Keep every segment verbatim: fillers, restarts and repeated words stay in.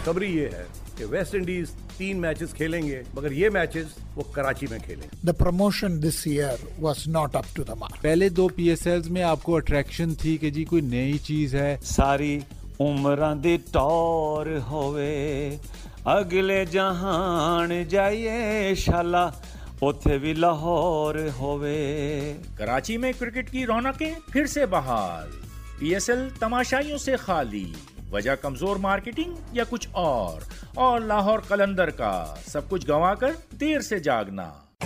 खुशखबरी ये है कि वेस्ट इंडीज तीन मैचेस खेलेंगे, मगर ये मैचेस वो कराची में खेलेंगे। The promotion this year was not up to the mark. पहले दो पीएसएल्स में आपको अट्रैक्शन थी कि जी कोई नई चीज है, सारी उम्रां दी टौर होवे, अगले जहान जाइए शाला, उथे भी लाहौर होवे। कराची में क्रिकेट की रौनकें फिर से बहाल, पीएसएल तमाशाइयों से खाली, वजह कमजोर मार्केटिंग या कुछ और और लाहौर कलंदर का सब कुछ गंवाकर देर से जागना।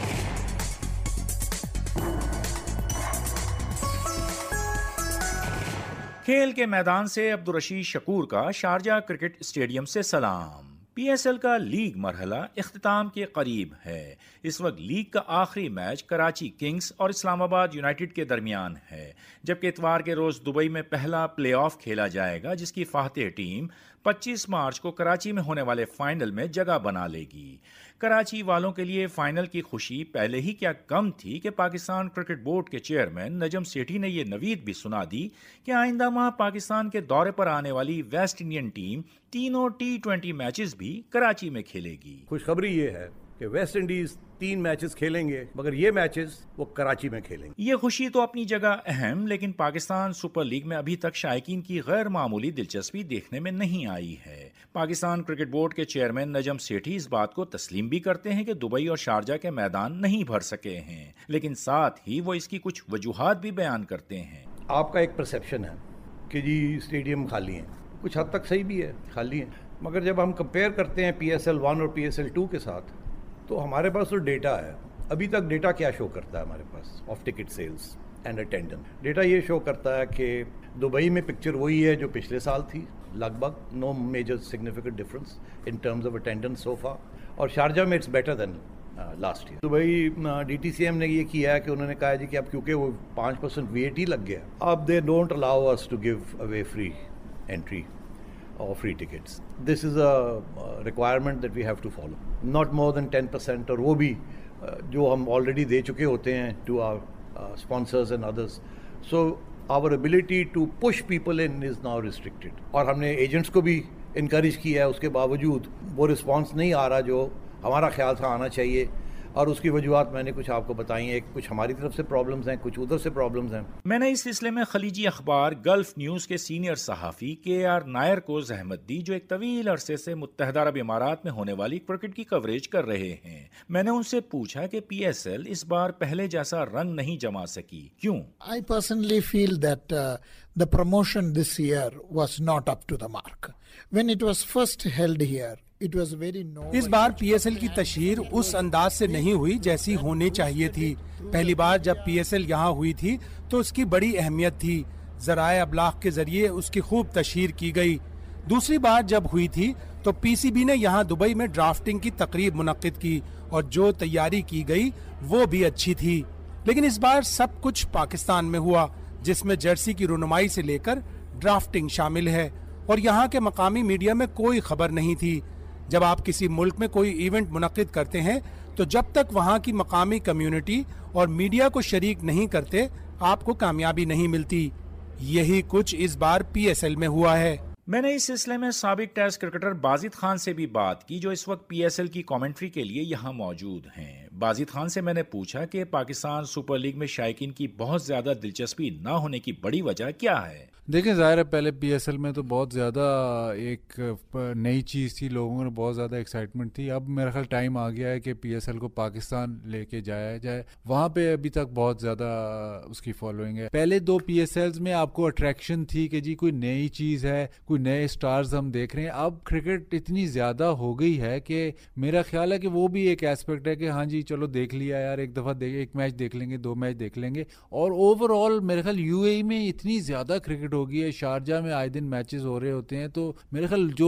खेल के मैदान से अब्दुल रशीद शकूर का शारजा क्रिकेट स्टेडियम से सलाम। पीएसएल का लीग मरहला इख्तिताम के करीब है। इस वक्त लीग का आखिरी मैच कराची किंग्स और इस्लामाबाद यूनाइटेड के दरमियान है, जबकि इतवार के रोज दुबई में पहला प्लेऑफ खेला जाएगा, जिसकी फातेह टीम पच्चीस मार्च को कराची में होने वाले फाइनल में जगह बना लेगी। कराची वालों के लिए फाइनल की खुशी पहले ही क्या कम थी कि पाकिस्तान क्रिकेट बोर्ड के चेयरमैन नजम सेठी ने यह नवीद भी सुना दी कि आइंदा माह पाकिस्तान के दौरे पर आने वाली वेस्ट इंडियन टीम तीनों टी ट्वेंटी मैचेस भी कराची में खेलेगी। खुशखबरी ये है कि वेस्ट इंडीज तीन मैचेस खेलेंगे, मगर ये मैचेस वो कराची में खेलेंगे। ये खुशी तो अपनी जगह अहम, लेकिन पाकिस्तान सुपर लीग में अभी तक शायकीन की गैर मामूली दिलचस्पी देखने में नहीं आई है। पाकिस्तान क्रिकेट बोर्ड के चेयरमैन नजम सेठी इस बात को तस्लीम भी करते हैं कि दुबई और शारजा के मैदान नहीं भर सके हैं, लेकिन साथ ही वो इसकी कुछ वजूहात भी बयान करते हैं। आपका एक परसेप्शन है कि जी स्टेडियम खाली है, कुछ हद तक सही भी है, खाली है, मगर जब हम कंपेयर करते हैं पी एस एल वन और पी एस एल टू के साथ, तो हमारे पास तो डेटा है। अभी तक डेटा क्या शो करता है हमारे पास of ticket sales and attendance. Data ये शो करता है कि दुबई में पिक्चर वही है जो पिछले साल थी, लगभग no major significant difference in terms of attendance so far, और शारजा में it's better than last year. Dubai D T C M ने ये किया है कि उन्होंने कहा है जी कि अब क्योंकि वो पाँच परसेंट वी ए टी लग गया, अब they don't allow us to give away free entry or free tickets. This is a uh, requirement that we have to follow. Not more than ten percent, और वो भी uh, जो हम already दे चुके होते हैं to our uh, sponsors and others. So our ability to push people in is now restricted. और हमने agents को भी encourage किया है, उसके बावजूद वो response नहीं आ रहा जो हमारा ख्याल था आना चाहिए, और उसकी वजूहत मैंने कुछ आपको बताई हैं। कुछ हमारी तरफ से प्रॉब्लम्स हैं, कुछ उधर से प्रॉब्लम्स हैं। मैंने इस सिलसिले में खलीजी अखबार गल्फ न्यूज़ के सीनियर सहाफ़ी के आर नायर को जहमत दी, जो एक तवील अरसे से मुत्तहदा अरब इमारात में होने वाली क्रिकेट की कवरेज कर रहे हैं। मैंने उनसे पूछा कि पीएसएल इस बार पहले जैसा रंग नहीं जमा सकी, क्यों? I personally feel that uh, the promotion this year was not up to the mark. When it was first held here, it was very novel. इस बार पीएसएल की तशहीर उस अंदाज से नहीं हुई जैसी होनी चाहिए थी। पहली बार जब पीएसएल यहाँ हुई थी तो उसकी बड़ी अहमियत थी, ज़राए अबलाग के जरिए उसकी खूब तशहीर की गई। दूसरी बार जब हुई थी तो पीसीबी ने यहाँ दुबई में ड्राफ्टिंग की तकरीब मुनक्किद की, और जो तैयारी की गई वो भी अच्छी थी। लेकिन इस बार सब कुछ पाकिस्तान में हुआ, जिसमें जर्सी की रुनुमाई से लेकर ड्राफ्टिंग शामिल है, और यहाँ के मकामी मीडिया में कोई खबर नहीं थी। जब आप किसी मुल्क में कोई इवेंट मुनक्किद करते हैं तो जब तक वहाँ की मकामी कम्युनिटी और मीडिया को शरीक नहीं करते, आपको कामयाबी नहीं मिलती। यही कुछ इस बार पीएसएल में हुआ है। मैंने इस सिलसिले में साबिक टेस्ट क्रिकेटर बाजिद खान से भी बात की, जो इस वक्त पीएसएल की कमेंट्री के लिए यहाँ मौजूद हैं। बाजिद खान से मैंने पूछा कि पाकिस्तान सुपर लीग में शायकीन की बहुत ज्यादा दिलचस्पी न होने की बड़ी वजह क्या है। देखिए, ज़ाहिर है पहले पीएसएल में तो बहुत ज़्यादा एक नई चीज़ थी, लोगों ने बहुत ज़्यादा एक्साइटमेंट थी। अब मेरा ख्याल टाइम आ गया है कि पीएसएल को पाकिस्तान लेके जाया जाए। वहाँ पे अभी तक बहुत ज़्यादा उसकी फॉलोइंग है। पहले दो पीएसएल्स में आपको अट्रैक्शन थी कि जी कोई नई चीज़ है, कोई नए स्टार्स हम देख रहे हैं। अब क्रिकेट इतनी ज़्यादा हो गई है कि मेरा ख्याल है कि वो भी एक एस्पेक्ट है कि हाँ जी चलो देख लिया यार, एक दफ़ा देख एक मैच देख लेंगे, दो मैच देख लेंगे। और ओवरऑल मेरे ख्याल यूएई में इतनी ज़्यादा क्रिकेट होगी है, शारजा में आए दिन मैचेस हो रहे होते हैं, तो मेरे ख्याल जो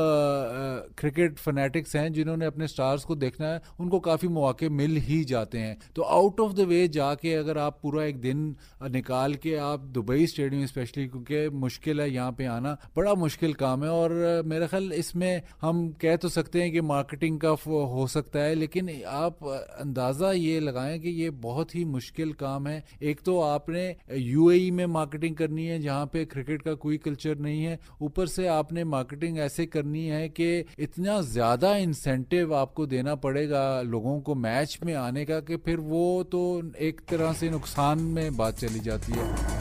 क्रिकेट फैनेटिक्स हैं जिन्होंने अपने स्टार्स को देखना है, उनको काफ़ी मौके मिल ही जाते हैं। तो आउट ऑफ द वे जाके अगर आप पूरा एक दिन निकाल के आप दुबई स्टेडियम स्पेशली, क्योंकि मुश्किल है यहाँ पे आना, बड़ा मुश्किल काम है, और मेरे ख्याल इसमें हम कह तो सकते हैं कि मार्केटिंग का हो सकता है, लेकिन आप अंदाज़ा ये लगाएं कि ये बहुत ही मुश्किल काम है। एक तो आपने यूएई में मार्केटिंग करनी है जहाँ पे क्रिकेट का कोई कल्चर नहीं है, ऊपर से आपने मार्केटिंग ऐसे करनी है कि इतना ज़्यादा इंसेंटिव आपको देना पड़ेगा लोगों को मैच में आने का कि फिर वो तो एक तरह से नुकसान में बात चली जाती है।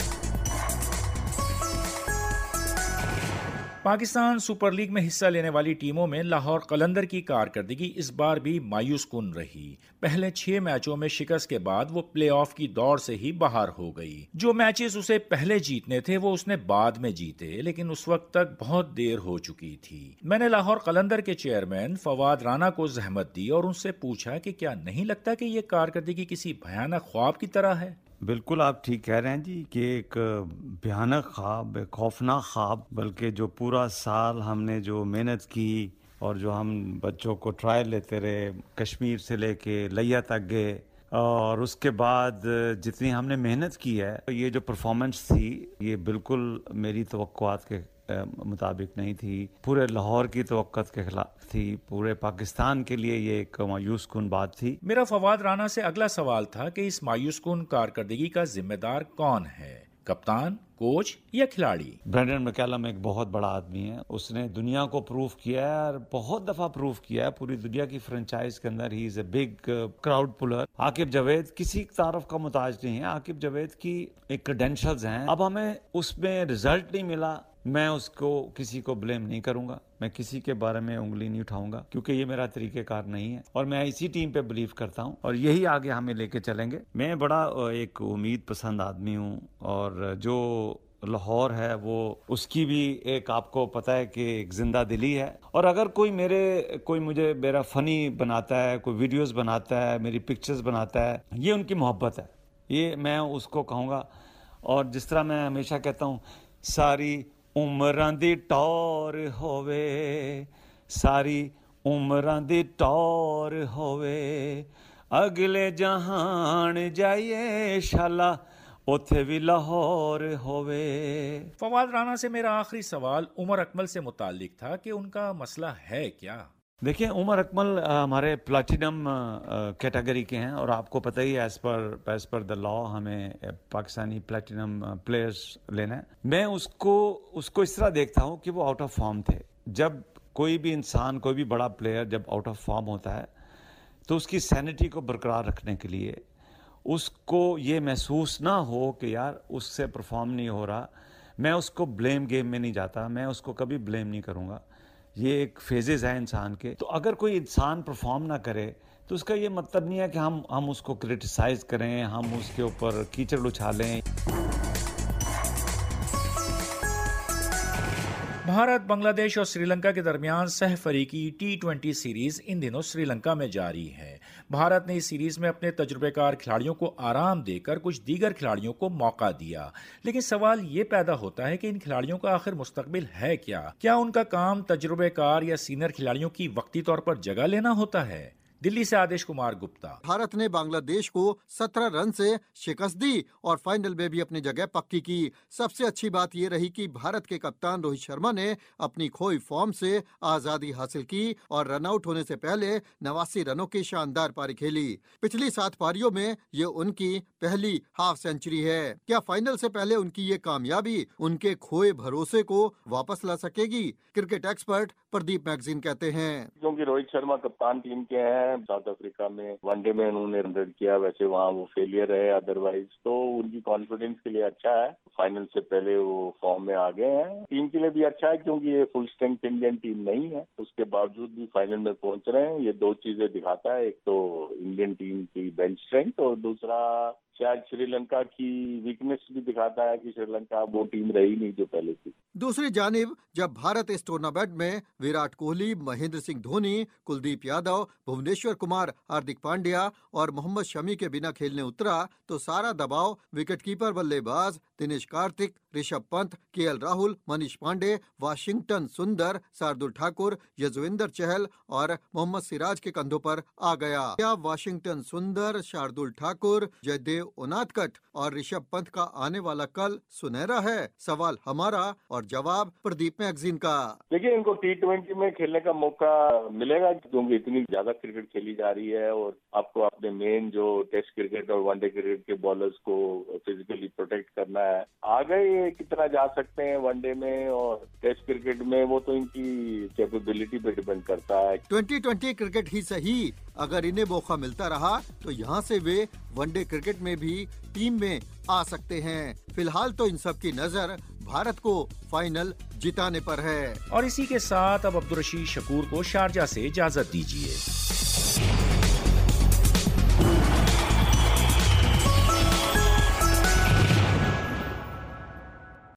पाकिस्तान सुपर लीग में हिस्सा लेने वाली टीमों में लाहौर कलंदर की कारकर्दगी इस बार भी मायूस कुन रही। पहले छह मैचों में शिकस्त के बाद वो प्लेऑफ की दौड़ से ही बाहर हो गई। जो मैचेस उसे पहले जीतने थे वो उसने बाद में जीते, लेकिन उस वक्त तक बहुत देर हो चुकी थी। मैंने लाहौर कलंदर के चेयरमैन फवाद राना को जहमत दी और उनसे पूछा कि क्या नहीं लगता कि ये कारकर्दगी किसी भयानक ख्वाब की तरह है। बिल्कुल आप ठीक कह रहे हैं जी कि एक भयानक ख्वाब, एक खौफनाक ख्वाब, बल्कि जो पूरा साल हमने जो मेहनत की और जो हम बच्चों को ट्रायल लेते रहे, कश्मीर से लेके लिया तक गए, और उसके बाद जितनी हमने मेहनत की है, ये जो परफॉर्मेंस थी ये बिल्कुल मेरी तवक्कुआत के मुताबिक नहीं थी, पूरे लाहौर की तवक्कुआत के खिलाफ थी, पूरे पाकिस्तान के लिए ये एक मायूस कुन बात थी। मेरा फवाद राना से अगला सवाल था कि इस मायूस कुन कारकर्दगी का जिम्मेदार कौन है, कप्तान, कोच या खिलाड़ी? ब्रेंडन मैकलम एक बहुत बड़ा आदमी है, उसने दुनिया को प्रूव किया है और बहुत दफा प्रूव किया है पूरी दुनिया की फ्रेंचाइज के अंदर। He is a big crowd puller. Aqib Javed किसी तारफ का मुताज नहीं है, आकिब जावेद की एक क्रेडेंशियल्स हैं। अब हमें उसमें रिजल्ट नहीं मिला, मैं उसको किसी को ब्लेम नहीं करूंगा, मैं किसी के बारे में उंगली नहीं उठाऊंगा, क्योंकि ये मेरा तरीकेकार नहीं है और मैं इसी टीम पे बिलीव करता हूं और यही आगे हमें लेके चलेंगे। मैं बड़ा एक उम्मीद पसंद आदमी हूं और जो लाहौर है वो उसकी भी एक, आपको पता है कि एक जिंदा दिली है। और अगर कोई मेरे कोई मुझे मेरा फनी बनाता है, कोई वीडियोस बनाता है, मेरी पिक्चर्स बनाता है, ये उनकी मोहब्बत है, ये मैं उसको कहूँगा। और जिस तरह मैं हमेशा कहता हूँ, सारी उमरां दी टौर होवे, सारी उमरां दी टौर होवे, अगले जहान जाइए शाला, उथे भी लाहौर होवे। फवाद राना से मेरा आखिरी सवाल उमर अकमल से मुताल्लिक था कि उनका मसला है क्या। देखिए, उमर अकमल हमारे प्लैटिनम कैटेगरी के हैं और आपको पता ही है, as per as per the law हमें पाकिस्तानी प्लैटिनम प्लेयर्स लेना है। मैं उसको उसको इस तरह देखता हूँ कि वो आउट ऑफ फॉर्म थे। जब कोई भी इंसान, कोई भी बड़ा प्लेयर जब आउट ऑफ फॉर्म होता है तो उसकी सैनिटी को बरकरार रखने के लिए उसको ये महसूस ना हो कि यार उससे परफॉर्म नहीं हो रहा, मैं उसको ब्लेम गेम में नहीं जाता, मैं उसको कभी ब्लेम नहीं करूँगा। ये एक फेजेस है इंसान के। तो अगर कोई इंसान परफॉर्म ना करे तो उसका ये मतलब नहीं है कि हम हम उसको क्रिटिसाइज करें, हम उसके ऊपर कीचड़ उछालें। भारत, बांग्लादेश और श्रीलंका के दरमियान सह फरीकी टी ट्वेंटी सीरीज इन दिनों श्रीलंका में जारी है। भारत ने इस सीरीज में अपने तजुर्बेकार खिलाड़ियों को आराम देकर कुछ दीगर खिलाड़ियों को मौका दिया, लेकिन सवाल ये पैदा होता है कि इन खिलाड़ियों का आखिर मुस्तकबिल है क्या? क्या उनका काम तजुर्बेकार या सीनियर खिलाड़ियों की वक्ती तौर पर जगह लेना होता है? दिल्ली से आदेश कुमार गुप्ता। भारत ने बांग्लादेश को सत्रह रन से शिकस्त दी और फाइनल में भी अपनी जगह पक्की की। सबसे अच्छी बात ये रही कि भारत के कप्तान रोहित शर्मा ने अपनी खोई फॉर्म से आजादी हासिल की और रन आउट होने से पहले नवासी रनों की शानदार पारी खेली। पिछली सात पारियों में ये उनकी पहली हाफ सेंचुरी है। क्या फाइनल से पहले उनकी ये कामयाबी उनके खोए भरोसे को वापस ला सकेगी? क्रिकेट एक्सपर्ट प्रदीप मैगजीन कहते हैं, क्योंकि रोहित शर्मा कप्तान टीम के हैं, साउथ अफ्रीका में वनडे में उन्होंने हंड्रेड किया, वैसे वहाँ वो फेलियर है, अदरवाइज तो उनकी कॉन्फिडेंस के लिए अच्छा है। फाइनल से पहले वो फॉर्म में आ गए हैं। टीम के लिए भी अच्छा है क्योंकि ये फुल स्ट्रेंथ इंडियन टीम नहीं है, उसके बावजूद भी फाइनल में पहुंच रहे हैं। ये दो चीजें दिखाता है, एक तो इंडियन टीम की बेंच स्ट्रेंथ और दूसरा शायद श्रीलंका की वीकनेस भी दिखाता है कि श्रीलंका वो टीम रही नहीं जो पहले थी। दूसरी जानिब जब भारत इस टूर्नामेंट में विराट कोहली, महेंद्र सिंह धोनी, कुलदीप यादव, भुवनेश्वर कुमार, हार्दिक पांड्या और मोहम्मद शमी के बिना खेलने उतरा तो सारा दबाव विकेटकीपर, बल्लेबाज दिनेश कार्तिक, ऋषभ पंत, केएल राहुल, मनीष पांडे, वाशिंगटन सुंदर, शार्दुल ठाकुर, यजुवेंद्र चहल और मोहम्मद सिराज के कंधों पर आ गया। क्या वाशिंगटन सुंदर, शार्दुल ठाकुर, जयदेव उनादकट और ऋषभ पंत का आने वाला कल सुनहरा है? सवाल हमारा और जवाब प्रदीप मैगजीन का। देखिए, इनको टी ट्वेंटी में खेलने का मौका मिलेगा क्योंकि इतनी ज्यादा क्रिकेट खेली जा रही है और आपको अपने मेन जो टेस्ट क्रिकेट और वनडे क्रिकेट के बॉलर्स को फिजिकली प्रोटेक्ट करना है। आगे ये कितना जा सकते हैं वनडे में और टेस्ट क्रिकेट में, वो तो इनकी कैपेबिलिटी पे डिपेंड करता है। ट्वेंटी ट्वेंटी क्रिकेट ही सही, अगर इन्हें मौका मिलता रहा तो यहाँ से वे वनडे क्रिकेट में भी टीम में आ सकते हैं। फिलहाल तो इन सब की नजर भारत को फाइनल जिताने पर है। और इसी के साथ अब अब्दुल रशीद शकूर को शारजा से इजाजत दीजिए।